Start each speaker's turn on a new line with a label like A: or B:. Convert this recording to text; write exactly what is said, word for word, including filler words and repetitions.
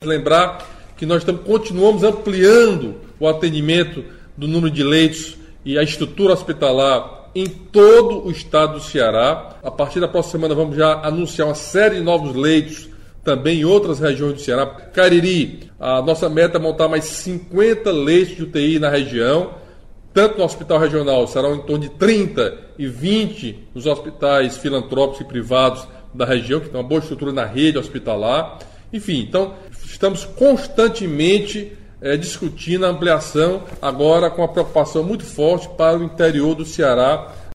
A: Lembrar que nós estamos, continuamos ampliando o atendimento do número de leitos e a estrutura hospitalar em todo o estado do Ceará. A partir da próxima semana vamos já anunciar uma série de novos leitos também em outras regiões do Ceará. Cariri, a nossa meta é montar mais cinquenta leitos de U T I na região, tanto no hospital regional, serão em torno de trinta e vinte nos hospitais filantrópicos e privados da região, que tem uma boa estrutura na rede hospitalar. Enfim, então estamos constantemente é, discutindo a ampliação, agora com uma preocupação muito forte para o interior do Ceará.